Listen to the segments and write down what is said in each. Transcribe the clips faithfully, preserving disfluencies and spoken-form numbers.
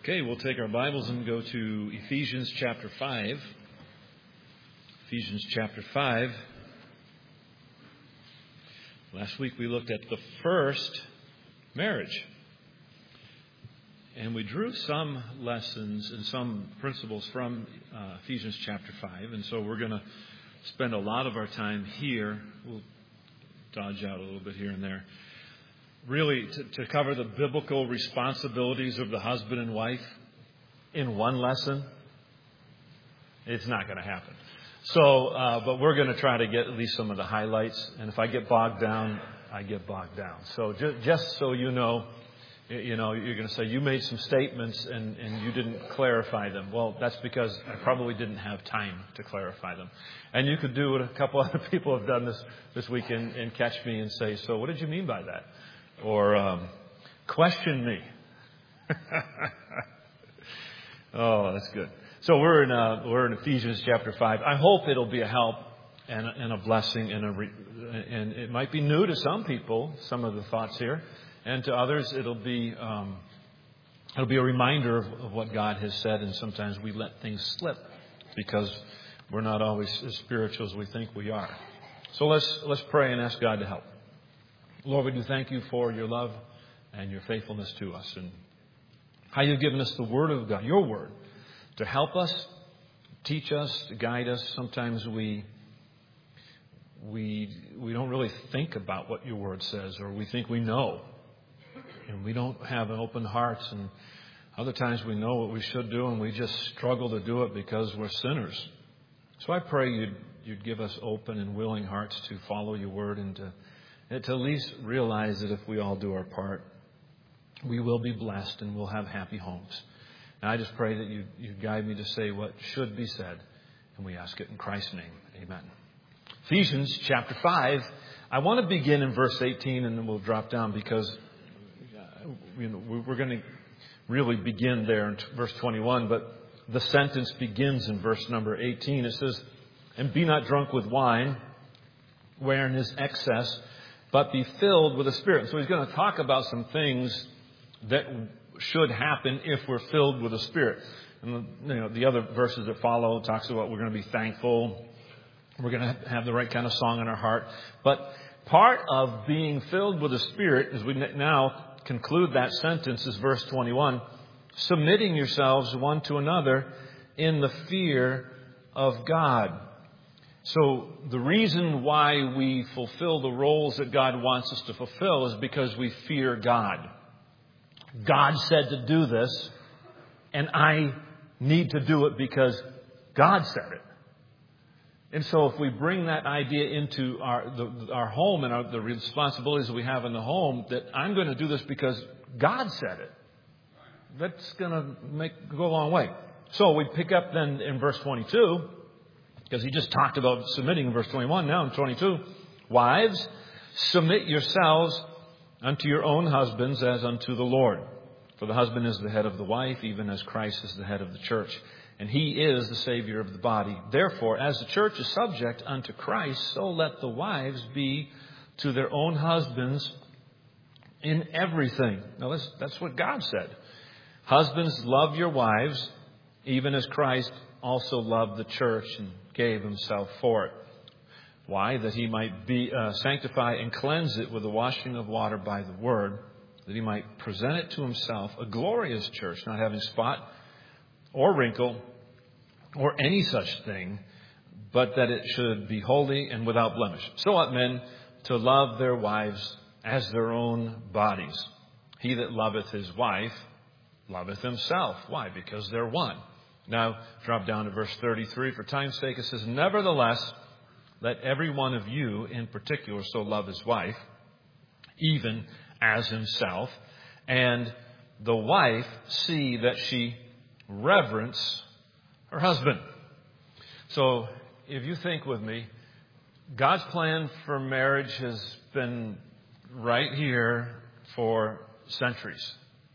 Okay, we'll take our Bibles and go to Ephesians chapter five. Ephesians chapter five. Last week we looked at the first marriage. And we drew some lessons and some principles from uh, Ephesians chapter five. And so we're going to spend a lot of our time here. We'll dodge out a little bit here and there. Really, to, to cover the biblical responsibilities of the husband and wife in one lesson, it's not going to happen. So, uh, but we're going to try to get at least some of the highlights. And if I get bogged down, I get bogged down. So just, just so you know, you know, you're going to say, you made some statements and, and you didn't clarify them. Well, that's because I probably didn't have time to clarify them. And you could do what a couple other people have done this, this week and, and catch me and say, so what did you mean by that? Or um, question me. Oh, that's good. So we're in uh, we're in Ephesians chapter five. I hope it'll be a help and a, and a blessing, and a re, and it might be new to some people, some of the thoughts here, and to others it'll be um, it'll be a reminder of, of what God has said. And sometimes we let things slip because we're not always as spiritual as we think we are. So let's let's pray and ask God to help. Lord, we do thank you for your love and your faithfulness to us and how you've given us the Word of God, your Word, to help us, teach us, to guide us. Sometimes we we we don't really think about what your Word says, or we think we know, and we don't have an open hearts. And other times we know what we should do, and we just struggle to do it because we're sinners. So I pray you'd you'd give us open and willing hearts to follow your Word and to And to at least realize that if we all do our part, we will be blessed and we'll have happy homes. And I just pray that you, you guide me to say what should be said. And we ask it in Christ's name. Amen. Ephesians chapter five. I want to begin in verse eighteen and then we'll drop down because you know, we're going to really begin there in verse twenty-one. But the sentence begins in verse number eighteen. It says, "And be not drunk with wine, wherein is excess, but be filled with the Spirit." So he's going to talk about some things that should happen if we're filled with the Spirit. And you know, the other verses that follow talks about we're going to be thankful. We're going to have the right kind of song in our heart. But part of being filled with the Spirit, as we now conclude that sentence, is verse twenty-one. Submitting yourselves one to another in the fear of God. So the reason why we fulfill the roles that God wants us to fulfill is because we fear God. God said to do this, and I need to do it because God said it. And so if we bring that idea into our the, our home and our, the responsibilities that we have in the home, that I'm going to do this because God said it, that's going to make go a long way. So we pick up then in verse twenty-two. Because he just talked about submitting in verse twenty-one. Now in twenty-two, wives, submit yourselves unto your own husbands as unto the Lord. For the husband is the head of the wife, even as Christ is the head of the church. And he is the Savior of the body. Therefore, as the church is subject unto Christ, so let the wives be to their own husbands in everything. Now that's, that's what God said. Husbands, love your wives, even as Christ also loved the church and gave himself for it. Why? That he might be uh, sanctify and cleanse it with the washing of water by the word, that he might present it to himself a glorious church, not having spot or wrinkle or any such thing, but that it should be holy and without blemish. So ought men to love their wives as their own bodies. He that loveth his wife loveth himself. Why? Because they're one. Now, drop down to verse thirty-three. For time's sake, it says, nevertheless, let every one of you in particular so love his wife, even as himself, and the wife see that she reverence her husband. So, if you think with me, God's plan for marriage has been right here for centuries.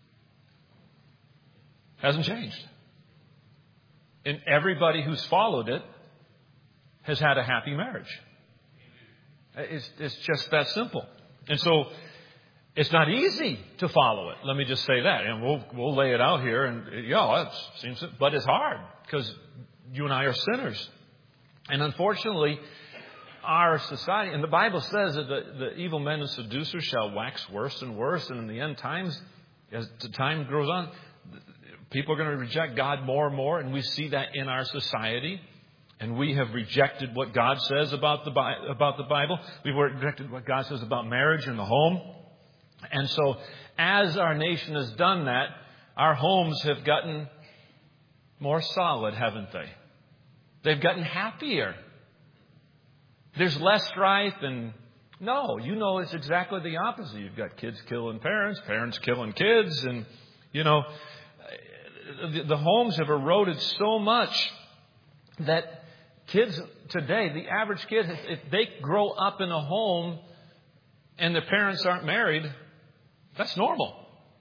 Hasn't changed. And everybody who's followed it has had a happy marriage. It's, it's just that simple. And so It's not easy to follow it. Let me just say that. And we'll we'll lay it out here. And, yeah, it seems, but it's hard because you and I are sinners. And unfortunately, our society, and the Bible says that the, the evil men and seducers shall wax worse and worse. And in the end times, as the time grows on, people are going to reject God more and more. And we see that in our society. And we have rejected what God says about the, about the Bible. We've rejected what God says about marriage and the home. And so as our nation has done that, our homes have gotten more solid, haven't they? They've gotten happier. There's less strife and no, you know, it's exactly the opposite. You've got kids killing parents, parents killing kids. And, you know, the, the homes have eroded so much that kids today, the average kid, if they grow up in a home and their parents aren't married, that's normal.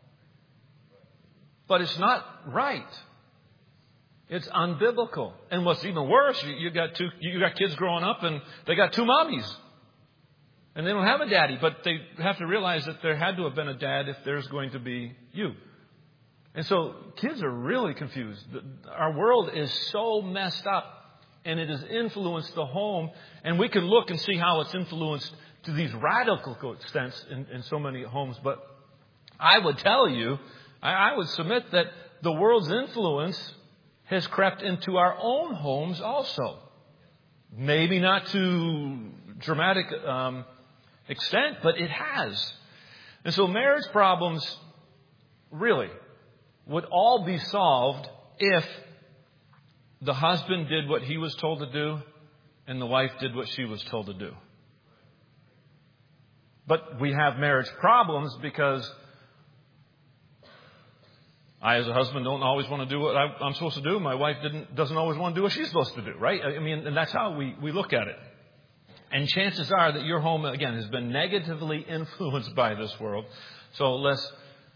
But it's not right. It's unbiblical. And what's even worse, you, you got two, you got kids growing up and they got two mommies. And they don't have a daddy, but they have to realize that there had to have been a dad if there's going to be you. And so kids are really confused. Our world is so messed up and it has influenced the home. And we can look and see how it's influenced to these radical extents in, in so many homes. But I would tell you, I, I would submit that the world's influence has crept into our own homes also. Maybe not to dramatic um, extent, but it has. And so marriage problems really would all be solved if the husband did what he was told to do and the wife did what she was told to do. But we have marriage problems because I, as a husband, don't always want to do what I, I'm supposed to do. My wife didn't, doesn't always want to do what she's supposed to do, right? I mean, and that's how we, we look at it. And chances are that your home, again, has been negatively influenced by this world. So let's,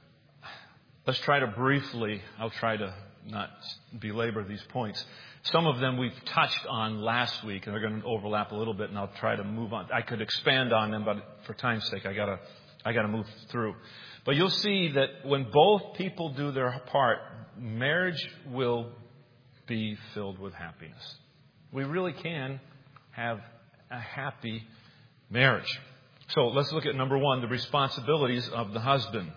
let's try to briefly, I'll try to not belabor these points. Some of them we've touched on last week, and they're going to overlap a little bit, and I'll try to move on. I could expand on them, but for time's sake, I gotta, I gotta move through. But you'll see that when both people do their part, marriage will be filled with happiness. We really can have a happy marriage. So let's look at number one, the responsibilities of the husband.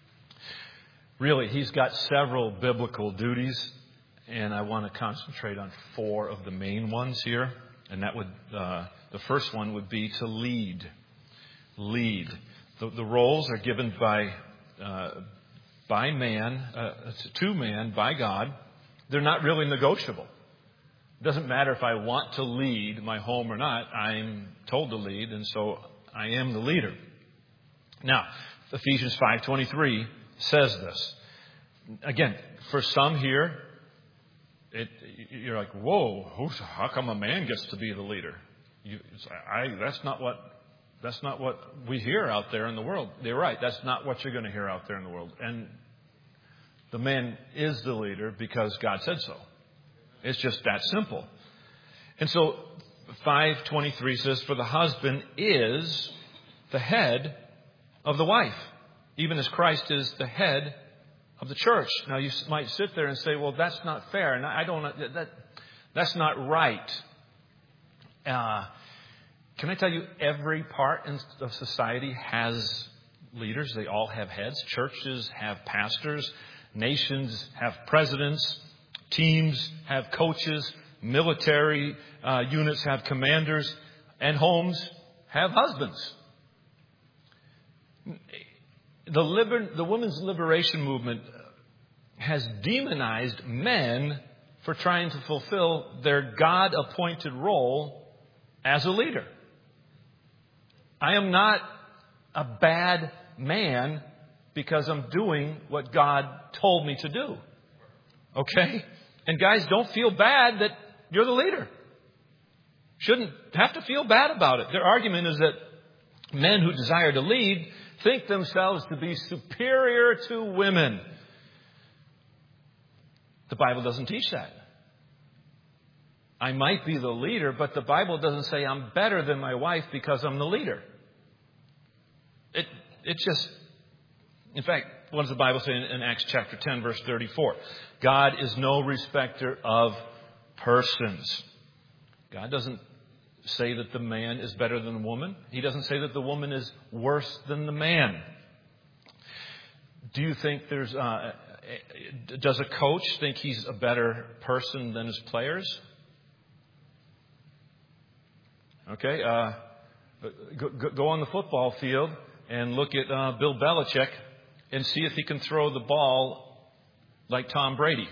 Really, he's got several biblical duties, and I want to concentrate on four of the main ones here. And that would, uh, the first one would be to lead. Lead. The, the roles are given by uh, by man, uh, to man, by God. They're not really negotiable. It doesn't matter if I want to lead my home or not. I'm told to lead, and so I am the leader. Now, Ephesians five twenty-three says this. Again, for some here, it, you're like, whoa, who's, how come a man gets to be the leader? You, I, that's not what that's not what we hear out there in the world. They're right. That's not what you're going to hear out there in the world. And the man is the leader because God said so. It's just that simple. And so five twenty-three says, for the husband is the head of the wife, even as Christ is the head of the church. Now, you might sit there and say, well, that's not fair. And I don't, that, that's not right. Uh, can I tell you, every part of society has leaders. They all have heads. Churches have pastors. Nations have presidents. Teams have coaches. Military uh, units have commanders. And homes have husbands. The, liber- the women's liberation movement has demonized men for trying to fulfill their God-appointed role as a leader. I am not a bad man because I'm doing what God told me to do. Okay? And guys, don't feel bad that you're the leader. Shouldn't have to feel bad about it. Their argument is that men who desire to lead think themselves to be superior to women. The Bible doesn't teach that. I might be the leader, but the Bible doesn't say I'm better than my wife because I'm the leader. It it just In fact, what does the Bible say in, in Acts chapter ten, verse thirty-four? God is no respecter of persons. God doesn't say that the man is better than the woman. He doesn't say that the woman is worse than the man. Do you think there's... Uh, does a coach think he's a better person than his players? Okay, uh, go, go on the football field and look at uh, Bill Belichick and see if he can throw the ball like Tom Brady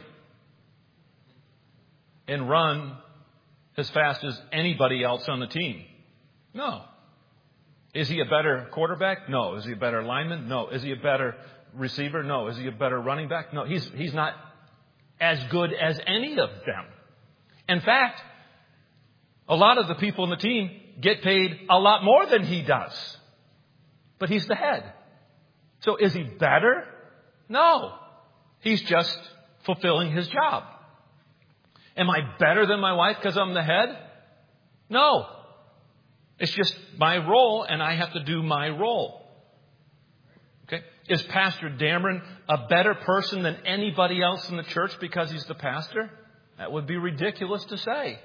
and run as fast as anybody else on the team. No. Is he a better quarterback? No. Is he a better lineman? No. Is he a better receiver? No. Is he a better running back? No. He's, he's not as good as any of them. In fact, a lot of the people in the team get paid a lot more than he does. But he's the head. So is he better? No. He's just fulfilling his job. Am I better than my wife because I'm the head? No. It's just my role, and I have to do my role. Okay? Is Pastor Dameron a better person than anybody else in the church because he's the pastor? That would be ridiculous to say.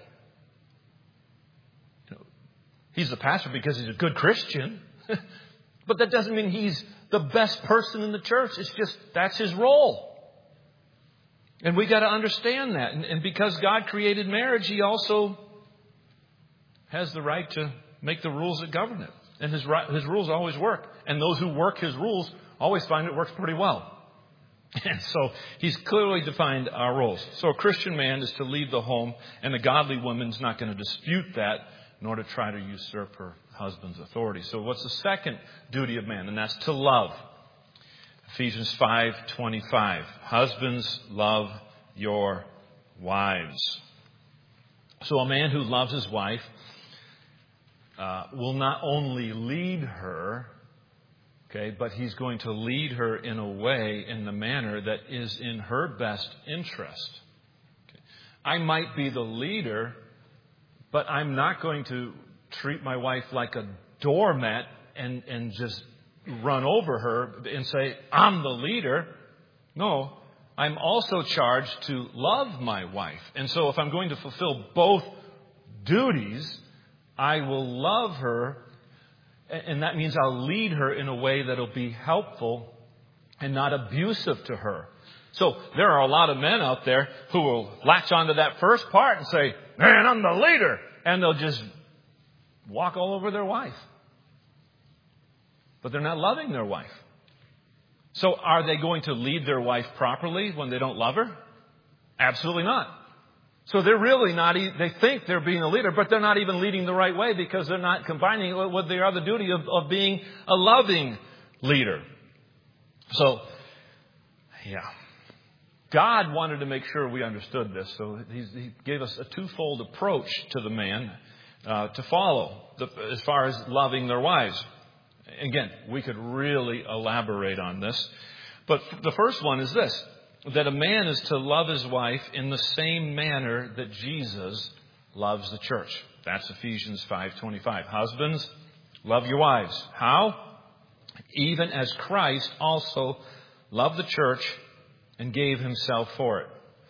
You know, he's the pastor because he's a good Christian. But that doesn't mean he's the best person in the church. It's just that's his role. And we got to understand that. And, and because God created marriage, He also has the right to make the rules that govern it. And His, his rules always work. And those who work His rules always find it works pretty well. And so He's clearly defined our roles. So a Christian man is to lead the home, and a godly woman's not going to dispute that, nor to try to usurp her husband's authority. So what's the second duty of man? And that's to love. Ephesians five twenty-five. Husbands, love your wives. So a man who loves his wife uh, will not only lead her, okay, but he's going to lead her in a way, in the manner that is in her best interest. Okay. I might be the leader, but I'm not going to treat my wife like a doormat and, and just run over her and say, I'm the leader. No, I'm also charged to love my wife. And so if I'm going to fulfill both duties, I will love her. And that means I'll lead her in a way that'll be helpful and not abusive to her. So there are a lot of men out there who will latch onto that first part and say, man, I'm the leader. And they'll just walk all over their wife. But they're not loving their wife. So are they going to lead their wife properly when they don't love her? Absolutely not. So they're really not, they think they're being a leader, but they're not even leading the right way because they're not combining it with the other duty of, of being a loving leader. So, yeah. God wanted to make sure we understood this. So he's, he gave us a twofold approach to the man uh, to follow the, as far as loving their wives. Again, we could really elaborate on this. But the first one is this, that a man is to love his wife in the same manner that Jesus loves the church. That's Ephesians five twenty-five. Husbands, love your wives. How? Even as Christ also loved the church and gave himself for it.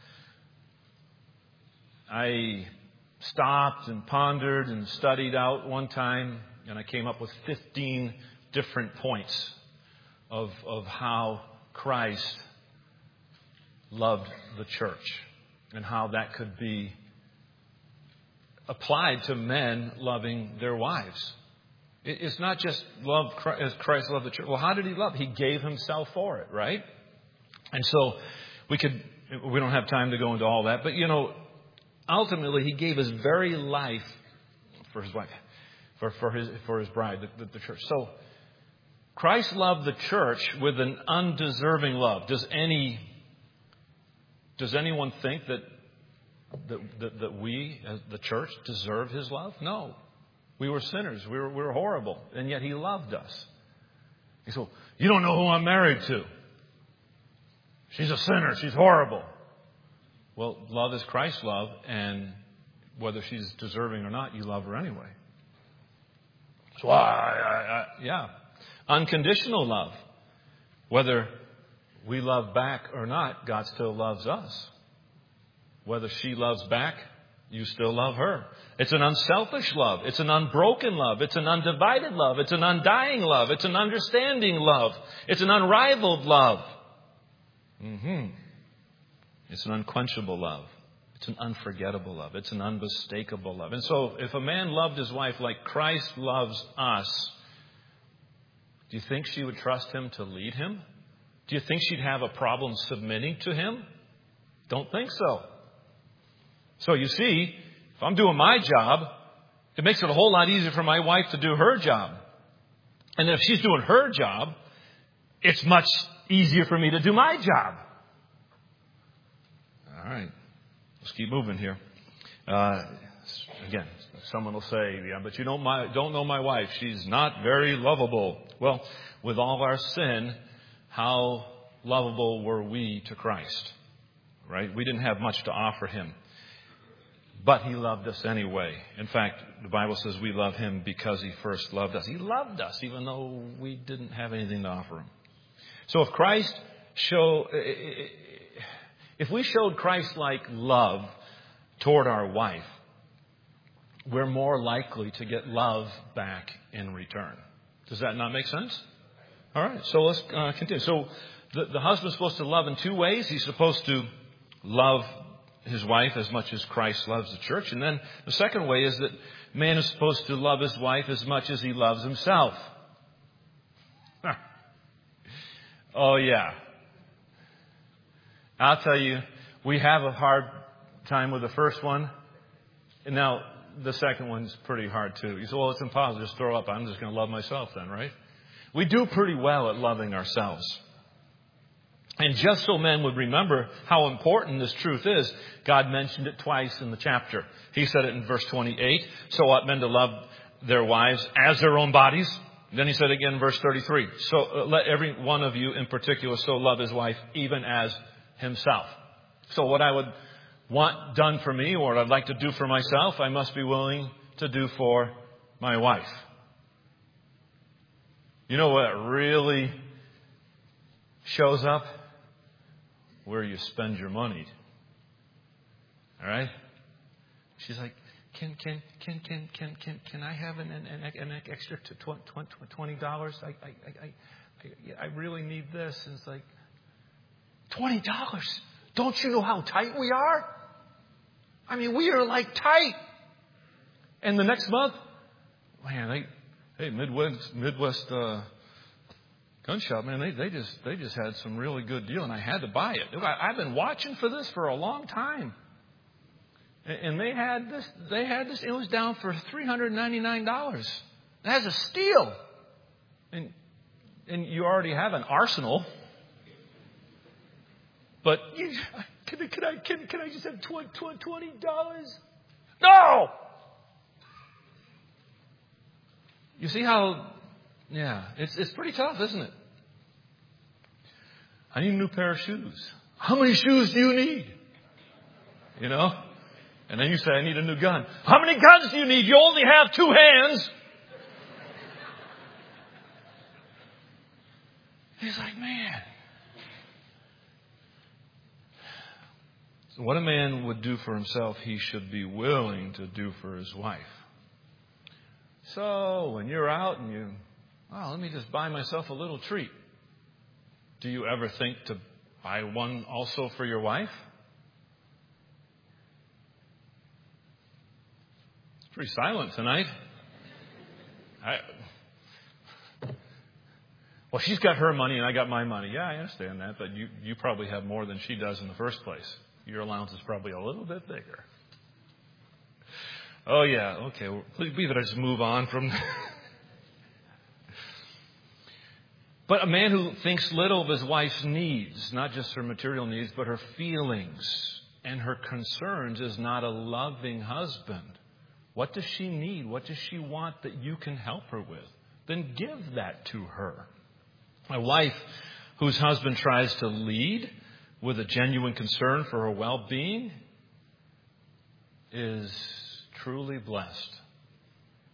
I stopped and pondered and studied out one time, and I came up with fifteen different points of, of how Christ loved the church and how that could be applied to men loving their wives. It's not just love as Christ loved the church. Well, how did He love? He gave Himself for it, right? And so we could, we don't have time to go into all that, but you know, ultimately He gave His very life for His wife. For, for his for his bride, the, the, the church. So Christ loved the church with an undeserving love. Does any does anyone think that that, that, that we, as the church, deserve His love? No. We were sinners. We were, we were horrible. And yet He loved us. He said, you don't know who I'm married to. She's a sinner. She's horrible. Well, love is Christ's love. And whether she's deserving or not, you love her anyway. So, I, I, I, yeah. Unconditional love. Whether we love back or not, God still loves us. Whether she loves back, you still love her. It's an unselfish love. It's an unbroken love. It's an undivided love. It's an undying love. It's an understanding love. It's an unrivaled love. Mm-hmm. It's an unquenchable love. It's an unforgettable love. It's an unmistakable love. And so if a man loved his wife like Christ loves us, do you think she would trust him to lead him? Do you think she'd have a problem submitting to him? Don't think so. So you see, if I'm doing my job, it makes it a whole lot easier for my wife to do her job. And if she's doing her job, it's much easier for me to do my job. All right. Let's keep moving here. Uh, again, someone will say, yeah, but you don't, my, don't know my wife. She's not very lovable. Well, with all our sin, how lovable were we to Christ? Right? We didn't have much to offer him. But he loved us anyway. In fact, the Bible says we love him because he first loved us. He loved us even though we didn't have anything to offer him. So if Christ show, if we showed Christ-like love toward our wife, we're more likely to get love back in return. Does that not make sense? All right, so let's uh, continue. So the, the husband's supposed to love in two ways. He's supposed to love his wife as much as Christ loves the church. And then the second way is that man is supposed to love his wife as much as he loves himself. Oh, yeah. I'll tell you, we have a hard time with the first one. And now the second one's pretty hard too. You say, well, it's impossible. Just throw up. I'm just going to love myself then, right? We do pretty well at loving ourselves. And just so men would remember how important this truth is, God mentioned it twice in the chapter. He said it in verse twenty-eight. So ought men to love their wives as their own bodies. Then he said again in verse thirty-three. So uh, let every one of you in particular so love his wife even as himself. So what I would want done for me or what I'd like to do for myself, I must be willing to do for my wife. You know what really shows up? Where you spend your money. All right? She's like, can can can can can can can I have an an, an extra twenty dollars? I I I I I really need this. And it's like, twenty dollars? Don't you know how tight we are? I mean, we are like tight. And the next month, man, they hey Midwest Midwest. Uh, Gun shop, man, they, they just they just had some really good deal, and I had to buy it. I, I've been watching for this for a long time, and, and they had this. They had this. It was down for three hundred ninety-nine dollars. That's a steal, and and you already have an arsenal. But you, can, can I can, can I just have twenty dollars? No. You see how? Yeah, it's it's pretty tough, isn't it? I need a new pair of shoes. How many shoes do you need? You know? And then you say, I need a new gun. How many guns do you need? You only have two hands. He's like, man. So what a man would do for himself, he should be willing to do for his wife. So when you're out and you, well, let me just buy myself a little treat. Do you ever think to buy one also for your wife? It's pretty silent tonight. I, well, she's got her money and I got my money. Yeah, I understand that, but you, you probably have more than she does in the first place. Your allowance is probably a little bit bigger. Oh, yeah, okay. Well, please, we better just move on from... But a man who thinks little of his wife's needs, not just her material needs, but her feelings and her concerns, is not a loving husband. What does she need? What does she want that you can help her with? Then give that to her. A wife whose husband tries to lead with a genuine concern for her well-being is truly blessed.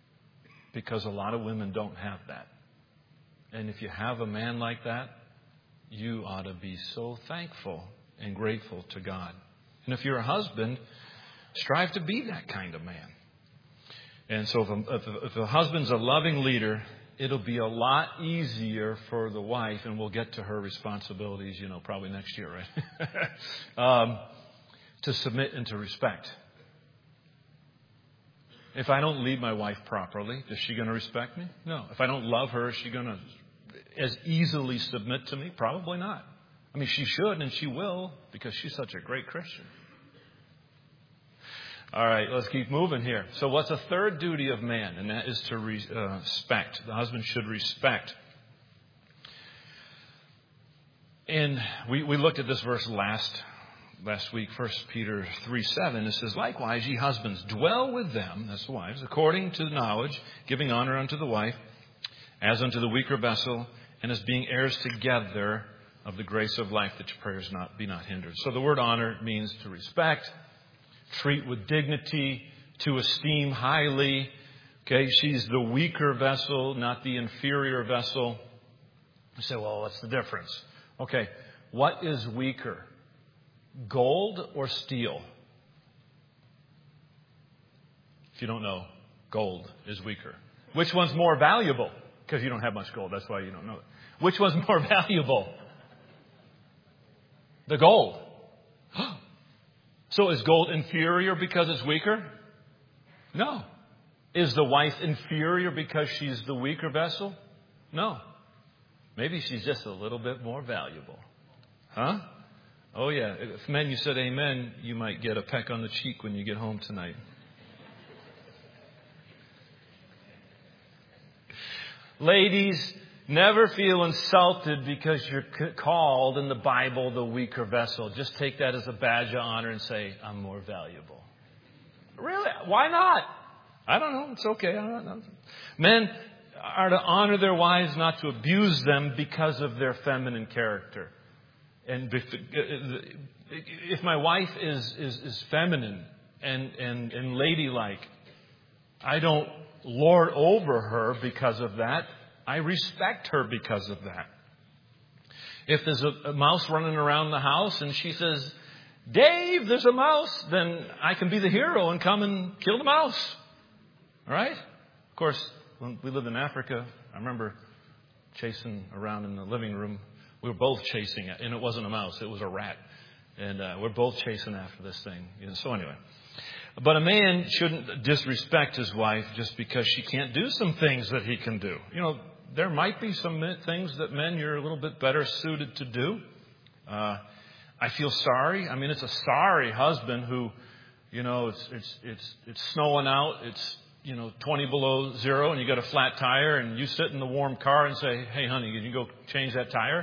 Because a lot of women don't have that. And if you have a man like that, you ought to be so thankful and grateful to God. And if you're a husband, strive to be that kind of man. And so if a, if a, if a husband's a loving leader, it'll be a lot easier for the wife, and we'll get to her responsibilities, you know, probably next year, right? um, to submit and to respect. If I don't lead my wife properly, is she going to respect me? No. If I don't love her, is she going to as easily submit to me? Probably not. I mean, she should and she will because she's such a great Christian. All right, let's keep moving here. So what's a third duty of man? And that is to re- uh, respect. The husband should respect. And we, we looked at this verse last last week, First Peter three seven. It says, likewise, ye husbands, dwell with them, that's the wives, according to knowledge, giving honor unto the wife, as unto the weaker vessel, and as being heirs together of the grace of life, that your prayers not be not hindered. So the word honor means to respect, treat with dignity, to esteem highly. Okay, she's the weaker vessel, not the inferior vessel. You say, well, what's the difference? Okay, what is weaker? Gold or steel? If you don't know, gold is weaker. Which one's more valuable? Because you don't have much gold, that's why you don't know it. Which one's more valuable? The gold. So is gold inferior because it's weaker? No. Is the wife inferior because she's the weaker vessel? No. Maybe she's just a little bit more valuable. Huh? Oh, yeah. If men, you said amen, you might get a peck on the cheek when you get home tonight. Ladies, never feel insulted because you're called in the Bible the weaker vessel. Just take that as a badge of honor and say, I'm more valuable. Really? Why not? I don't know. It's okay. I don't know. Men are to honor their wives, not to abuse them because of their feminine character. And if my wife is, is, is feminine and, and, and ladylike, I don't lord over her because of that. I respect her because of that. If there's a, a mouse running around the house and she says, Dave, there's a mouse, then I can be the hero and come and kill the mouse. All right? Of course, when we lived in Africa, I remember chasing around in the living room. We were both chasing it, and it wasn't a mouse, it was a rat. And uh, we're both chasing after this thing. You know, so anyway. But a man shouldn't disrespect his wife just because she can't do some things that he can do. You know, there might be some things that men, you're a little bit better suited to do. Uh, I feel sorry. I mean, it's a sorry husband who, you know, it's it's it's it's snowing out. It's, you know, twenty below zero, and you got a flat tire, and you sit in the warm car and say, hey, honey, can you go change that tire?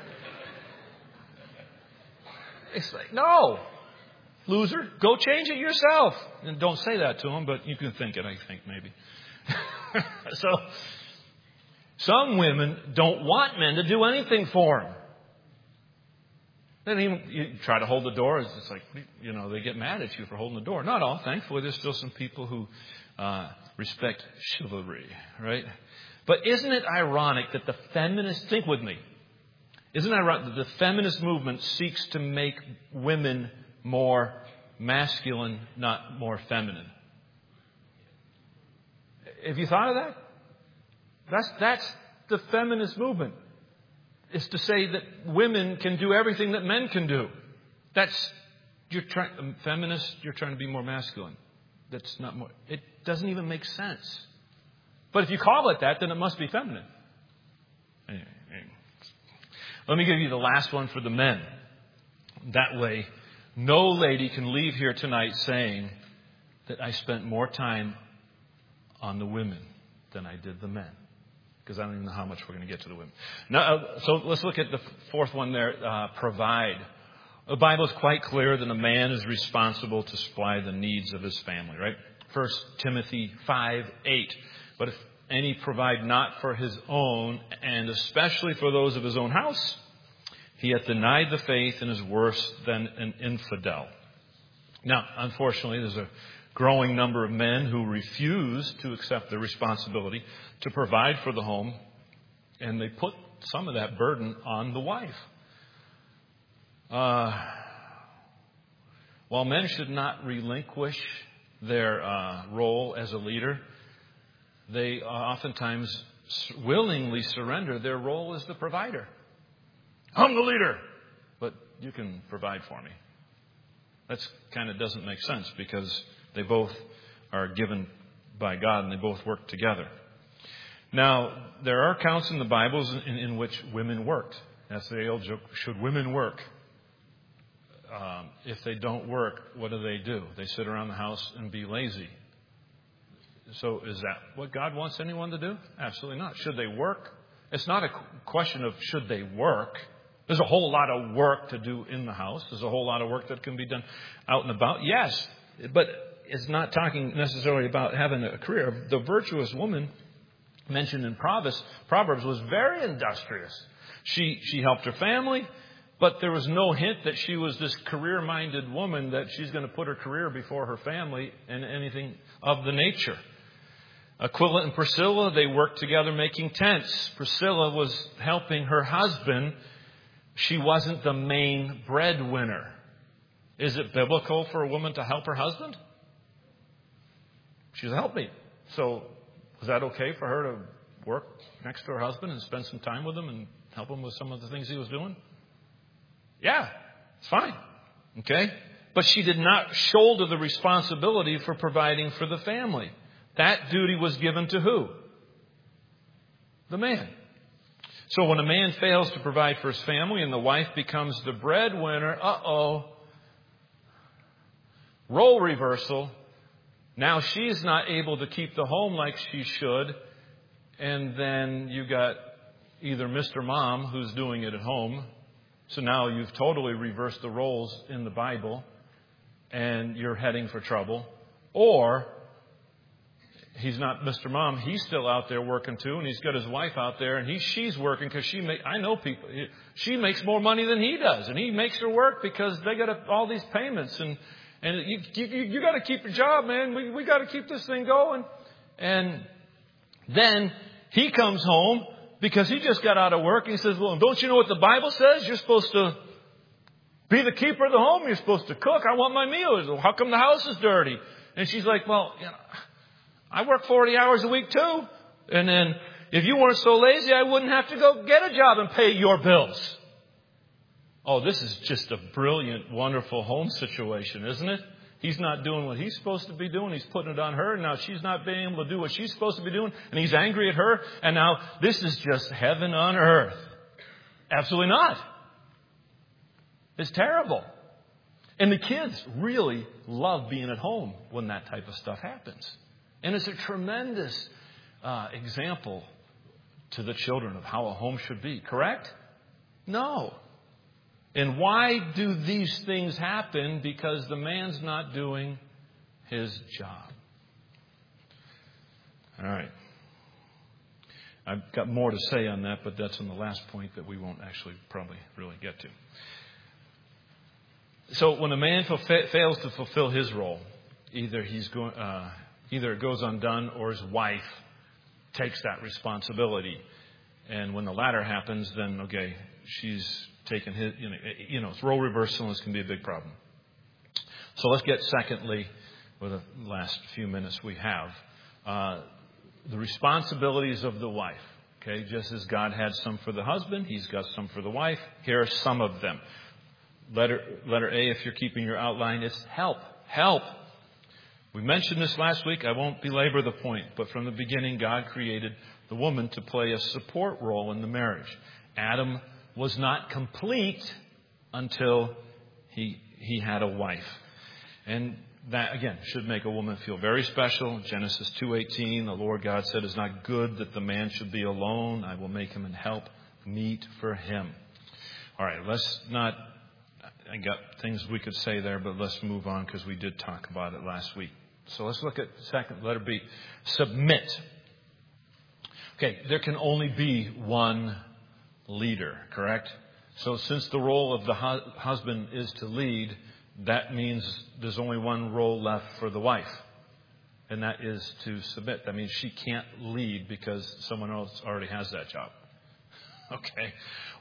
It's like, no. Loser, go change it yourself. And don't say that to him, but you can think it, I think, maybe. So, some women don't want men to do anything for them. Then even you try to hold the door. It's just like, you know, they get mad at you for holding the door. Not all. Thankfully, there's still some people who uh, respect chivalry, right? But isn't it ironic that the feminist, think with me, isn't it ironic that the feminist movement seeks to make women more masculine, not more feminine? Have you thought of that? That's that's the feminist movement. Is to say that women can do everything that men can do. That's you're trying feminist. You're trying to be more masculine. That's not more. It doesn't even make sense. But if you call it that, then it must be feminine. Anyway, anyway. Let me give you the last one for the men. That way, no lady can leave here tonight saying that I spent more time on the women than I did the men. Because I don't even know how much we're going to get to the women. Now, uh, so let's look at the fourth one there, uh, provide. The Bible is quite clear that a man is responsible to supply the needs of his family, right? First Timothy five eight. But if any provide not for his own, and especially for those of his own house, he hath denied the faith and is worse than an infidel. Now, unfortunately, there's a growing number of men who refuse to accept the responsibility to provide for the home, and they put some of that burden on the wife. Uh, while men should not relinquish their uh, role as a leader, they uh, oftentimes willingly surrender their role as the provider. I'm the leader, but you can provide for me. That kind of doesn't make sense because they both are given by God and they both work together. Now, there are accounts in the Bibles in, in which women worked. That's the old joke. Should women work? Um, if they don't work, what do they do? They sit around the house and be lazy. So is that what God wants anyone to do? Absolutely not. Should they work? It's not a question of should they work. There's a whole lot of work to do in the house. There's a whole lot of work that can be done out and about. Yes, but it's not talking necessarily about having a career. The virtuous woman mentioned in Proverbs, Proverbs was very industrious. She she helped her family, but there was no hint that she was this career-minded woman, that she's going to put her career before her family and anything of the nature. Aquila and Priscilla, they worked together making tents. Priscilla was helping her husband. She wasn't the main breadwinner. Is it biblical for a woman to help her husband? She's a helpmate. So was that okay for her to work next to her husband and spend some time with him and help him with some of the things he was doing? Yeah, it's fine. Okay? But she did not shoulder the responsibility for providing for the family. That duty was given to who? The man. So when a man fails to provide for his family and the wife becomes the breadwinner, uh-oh, role reversal. Now she's not able to keep the home like she should. And then you got either Mister Mom who's doing it at home. So now you've totally reversed the roles in the Bible and you're heading for trouble. Or he's not Mister Mom. He's still out there working too, and he's got his wife out there, and he she's working because she make. I know people. She makes more money than he does, and he makes her work because they got all these payments, and and you you, you got to keep your job, man. We we got to keep this thing going. And then he comes home because he just got out of work, and he says, "Well, don't you know what the Bible says? You're supposed to be the keeper of the home. You're supposed to cook. I want my meals. How come the house is dirty?" And she's like, "Well, you know, I work forty hours a week too. And then if you weren't so lazy, I wouldn't have to go get a job and pay your bills." Oh, this is just a brilliant, wonderful home situation, isn't it? He's not doing what he's supposed to be doing. He's putting it on her. And now she's not being able to do what she's supposed to be doing. And he's angry at her. And now this is just heaven on earth. Absolutely not. It's terrible. And the kids really love being at home when that type of stuff happens. And it's a tremendous uh, example to the children of how a home should be. Correct? No. And why do these things happen? Because the man's not doing his job. All right. I've got more to say on that, but that's on the last point that we won't actually probably really get to. So when a man fa- fails to fulfill his role, either he's going... Uh, Either it goes undone or his wife takes that responsibility. And when the latter happens, then, okay, she's taken his, you know, you know, it's role reversal, and this can be a big problem. So let's get, secondly, with the last few minutes we have, uh, the responsibilities of the wife. Okay, just as God had some for the husband, He's got some for the wife. Here are some of them. Letter, letter A, if you're keeping your outline, it's help. Help. We mentioned this last week. I won't belabor the point. But from the beginning, God created the woman to play a support role in the marriage. Adam was not complete until he he had a wife. And that, again, should make a woman feel very special. Genesis two eighteen, the Lord God said, "It's not good that the man should be alone. I will make him and help meet for him." All right, let's not... I got things we could say there, but let's move on because we did talk about it last week. So let's look at second letter B. Submit. Okay, there can only be one leader, correct? So since the role of the hu- husband is to lead, that means there's only one role left for the wife. And that is to submit. That means she can't lead because someone else already has that job. Okay.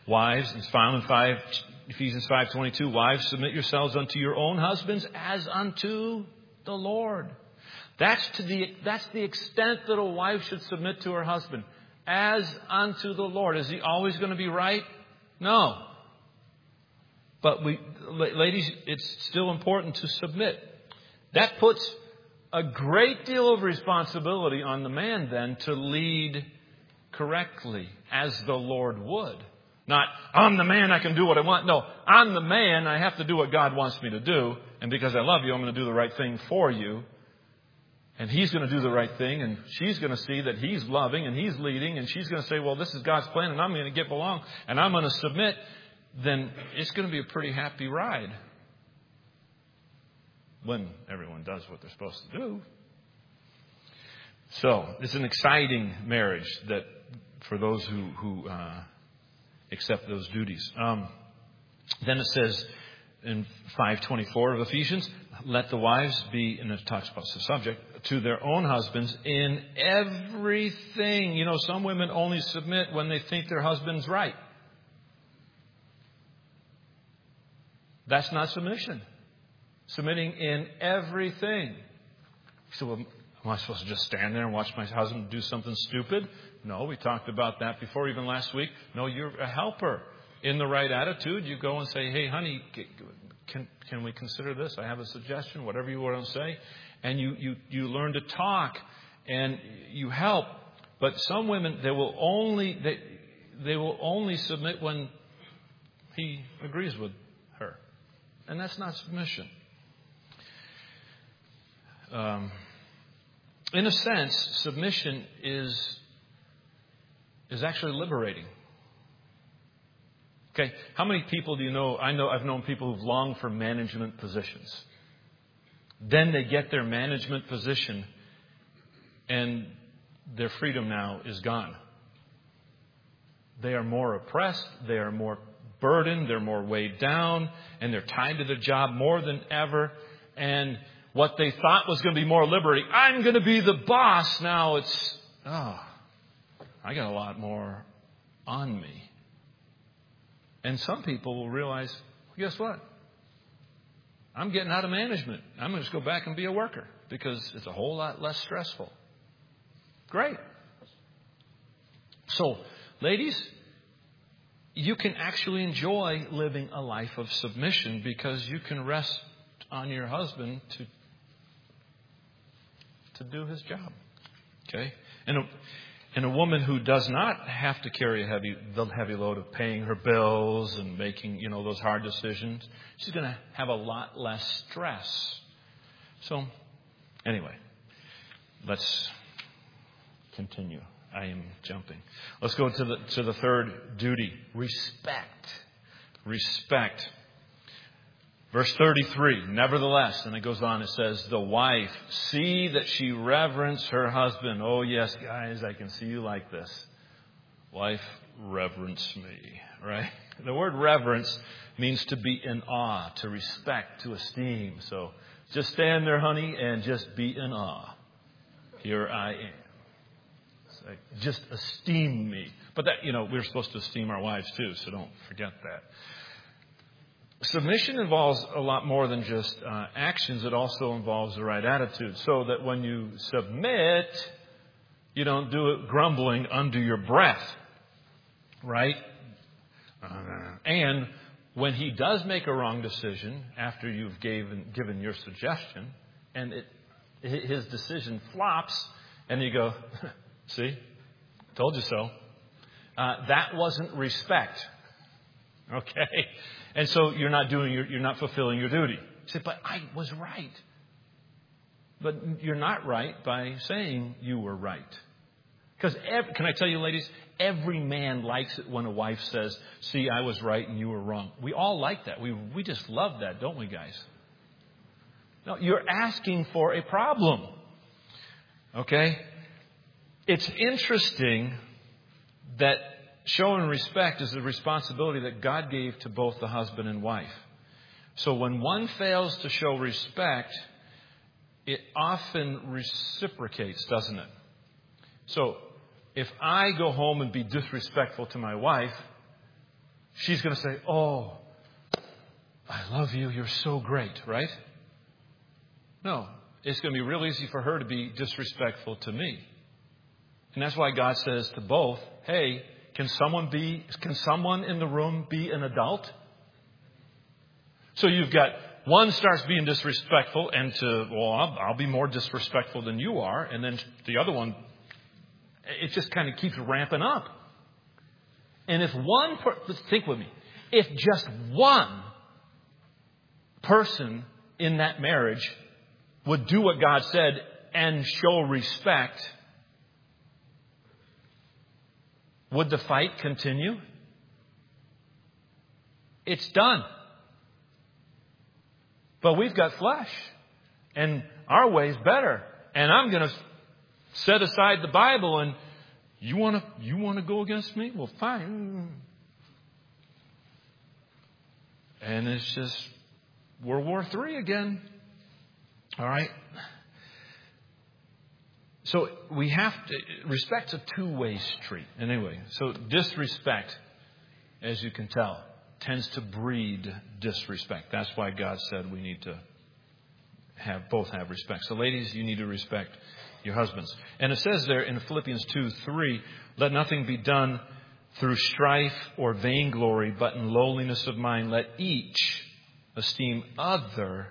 Wives, it's found in five, Ephesians five twenty-two. Wives, submit yourselves unto your own husbands as unto the Lord. That's to the that's the extent that a wife should submit to her husband. As unto the Lord. Is he always going to be right? No. But we, ladies, it's still important to submit. That puts a great deal of responsibility on the man then to lead correctly as the Lord would. Not, I'm the man, I can do what I want. No, I'm the man, I have to do what God wants me to do. And because I love you, I'm going to do the right thing for you. And he's going to do the right thing. And she's going to see that he's loving and he's leading. And she's going to say, well, this is God's plan and I'm going to get along and I'm going to submit. Then it's going to be a pretty happy ride. When everyone does what they're supposed to do. So it's an exciting marriage that for those who, who uh, accept those duties. Um, then it says in five twenty-four of Ephesians, let the wives be, and it talks about the subject, to their own husbands in everything. You know, some women only submit when they think their husband's right. That's not submission. Submitting in everything. So, well, am I supposed to just stand there and watch my husband do something stupid? No, we talked about that before, even last week. No, you're a helper. In the right attitude, you go and say, hey, honey, can can we consider this? I have a suggestion, whatever you want to say. And you, you, you learn to talk and you help. But some women, they will only they, they will only submit when he agrees with her. And that's not submission. Um, in a sense, submission is is actually liberating. Okay, how many people do you know? I know I've known people who've longed for management positions. Then they get their management position, and their freedom now is gone. They are more oppressed. They are more burdened. They're more weighed down, and they're tied to their job more than ever. And what they thought was going to be more liberating, I'm going to be the boss. Now it's, oh, I got a lot more on me. And some people will realize, guess what? I'm getting out of management. I'm going to just go back and be a worker because it's a whole lot less stressful. Great. So, ladies, you can actually enjoy living a life of submission because you can rest on your husband to to do his job. Okay? And a, and a woman who does not have to carry a heavy the heavy load of paying her bills and making, you know, those hard decisions, she's going to have a lot less stress. So, anyway, let's continue. I am jumping. Let's go to the to the third duty. Respect. Respect. Verse thirty-three, nevertheless, and it goes on, it says, the wife, see that she reverence her husband. Oh, yes, guys, I can see you like this. Wife, reverence me, right? The word reverence means to be in awe, to respect, to esteem. So just stand there, honey, and just be in awe. Here I am. It's like, just esteem me. But that, you know, we're supposed to esteem our wives too, so don't forget that. Submission involves a lot more than just uh, actions. It also involves the right attitude. So that when you submit, you don't do it grumbling under your breath. Right? Uh, and when he does make a wrong decision after you've given, given your suggestion, and it, his decision flops, and you go, see, told you so. Uh, that wasn't respect. Okay? And so you're not doing your, you're not fulfilling your duty. You say, but I was right. But you're not right by saying you were right. Because can I tell you, ladies, every man likes it when a wife says, see, I was right and you were wrong. We all like that. We we just love that, don't we, guys? No, you're asking for a problem. Okay? It's interesting that showing respect is a responsibility that God gave to both the husband and wife. So when one fails to show respect, it often reciprocates, doesn't it? So if I go home and be disrespectful to my wife, she's going to say, oh, I love you. You're so great, right? No, it's going to be real easy for her to be disrespectful to me. And that's why God says to both, hey, can someone be, can someone in the room be an adult? So you've got one starts being disrespectful and to, well, I'll, I'll be more disrespectful than you are. And then the other one, it just kind of keeps ramping up. And if one, per- think with me, if just one person in that marriage would do what God said and show respect, would the fight continue? It's done. But we've got flesh, and our way's better. And I'm going to set aside the Bible, and you want to you want to go against me? Well, fine. And it's just World War Three again. All right. So we have to, respect's a two-way street. Anyway, so disrespect, as you can tell, tends to breed disrespect. That's why God said we need to have both have respect. So ladies, you need to respect your husbands. And it says there in Philippians two three, let nothing be done through strife or vainglory, but in lowliness of mind, let each esteem other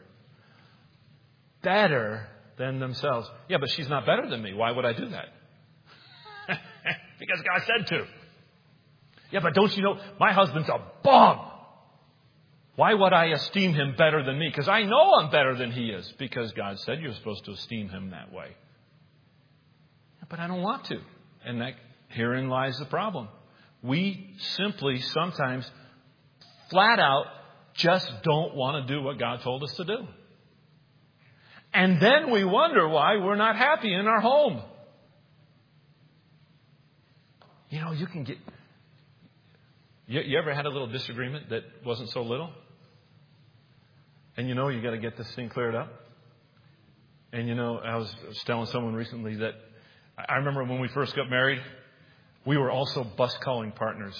better than themselves. Yeah, but she's not better than me. Why would I do that? Because God said to. Yeah, but don't you know, my husband's a bum. Why would I esteem him better than me? Because I know I'm better than he is. Because God said you're supposed to esteem him that way. But I don't want to. And that herein lies the problem. We simply sometimes flat out just don't want to do what God told us to do. And then we wonder why we're not happy in our home. You know, you can get... You, you ever had a little disagreement that wasn't so little? And you know, you got to get this thing cleared up. And you know, I was, I was telling someone recently that I remember when we first got married, we were also bus calling partners.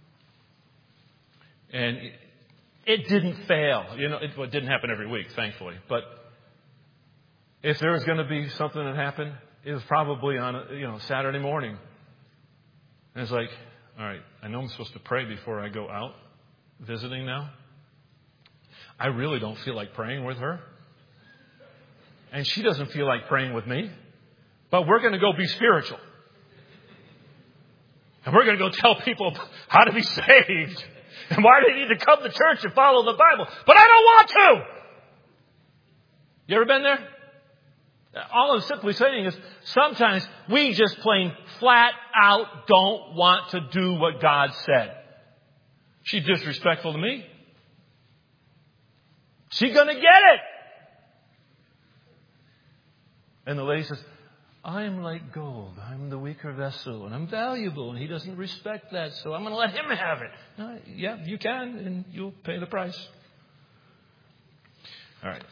And it, it didn't fail. You know, it, well, it didn't happen every week, thankfully. But if there was going to be something that happened, it was probably on a, you know, Saturday morning. And it's like, all right, I know I'm supposed to pray before I go out visiting now. I really don't feel like praying with her. And she doesn't feel like praying with me. But we're going to go be spiritual. And we're going to go tell people how to be saved. And why they need to come to church and follow the Bible. But I don't want to. You ever been there? All I'm simply saying is sometimes we just plain flat out don't want to do what God said. She's disrespectful to me. She's going to get it. And the lady says, I'm like gold. I'm the weaker vessel and I'm valuable and he doesn't respect that. So I'm going to let him have it. Uh, yeah, you can and you'll pay the price. All right.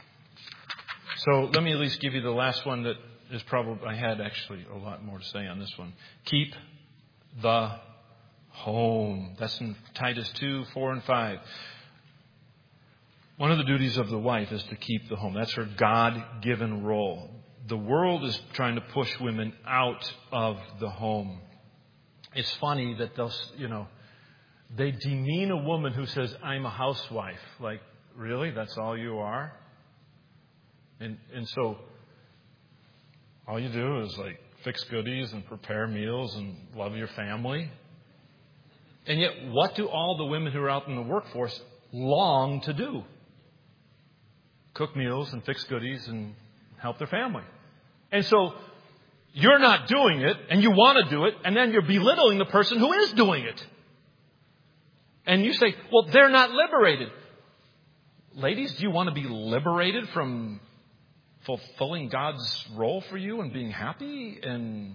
So let me at least give you the last one that is probably, I had actually a lot more to say on this one. Keep the home. That's in Titus two, four, and five. One of the duties of the wife is to keep the home. That's her God-given role. The world is trying to push women out of the home. It's funny that they'll, you know, they demean a woman who says, I'm a housewife. Like, really? That's all you are? And and so all you do is like fix goodies and prepare meals and love your family. And yet, what do all the women who are out in the workforce long to do? Cook meals and fix goodies and help their family. And so you're not doing it and you want to do it, and then you're belittling the person who is doing it. And you say, well, they're not liberated. Ladies, do you want to be liberated from fulfilling God's role for you and being happy and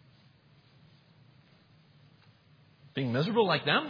being miserable like them?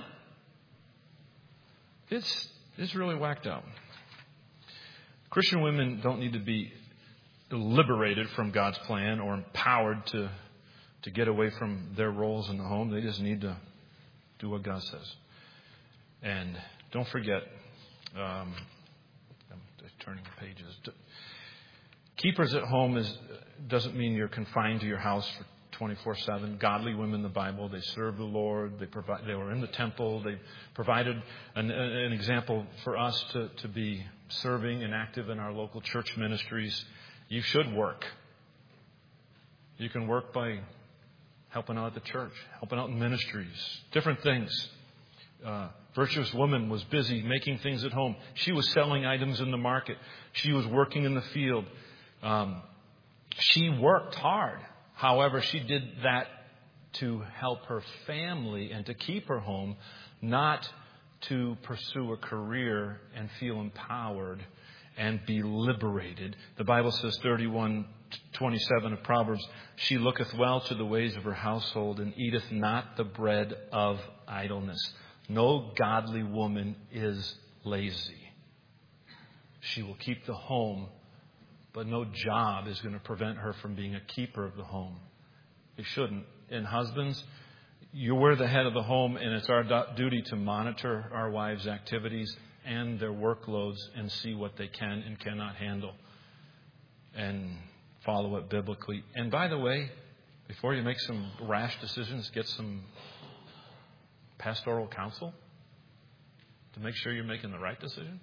It's, it's really whacked out. Christian women don't need to be liberated from God's plan or empowered to, to get away from their roles in the home. They just need to do what God says. And don't forget, um, I'm turning the pages. Keepers at home is doesn't mean you're confined to your house for twenty-four seven. Godly women in the Bible, they served the Lord. They provide. They were in the temple. They provided an, an example for us to, to be serving and active in our local church ministries. You should work. You can work by helping out at the church, helping out in ministries, different things. Uh, virtuous woman was busy making things at home. She was selling items in the market. She was working in the field. Um, she worked hard. However, she did that to help her family and to keep her home, not to pursue a career and feel empowered and be liberated. The Bible says, thirty-one twenty-seven of Proverbs, she looketh well to the ways of her household and eateth not the bread of idleness. No godly woman is lazy. She will keep the home, but no job is going to prevent her from being a keeper of the home. It shouldn't. And husbands, you're the head of the home, and it's our duty to monitor our wives' activities and their workloads and see what they can and cannot handle and follow it biblically. And by the way, before you make some rash decisions, get some pastoral counsel to make sure you're making the right decision.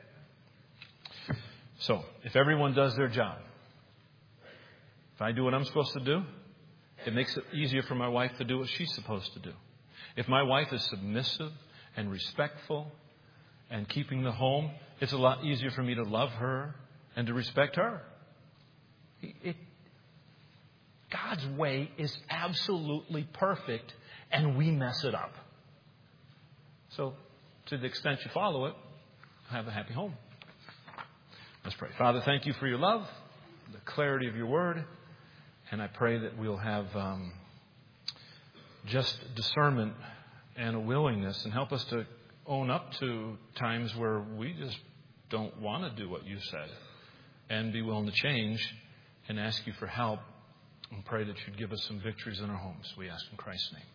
So, if everyone does their job, if I do what I'm supposed to do, it makes it easier for my wife to do what she's supposed to do. If my wife is submissive and respectful and keeping the home, it's a lot easier for me to love her and to respect her. It, God's way is absolutely perfect, and we mess it up. So, to the extent you follow it, have a happy home. Let's pray. Father, thank you for your love, the clarity of your word, and I pray that we'll have um, just discernment and a willingness, and help us to own up to times where we just don't want to do what you said, and be willing to change and ask you for help, and pray that you'd give us some victories in our homes. We ask in Christ's name.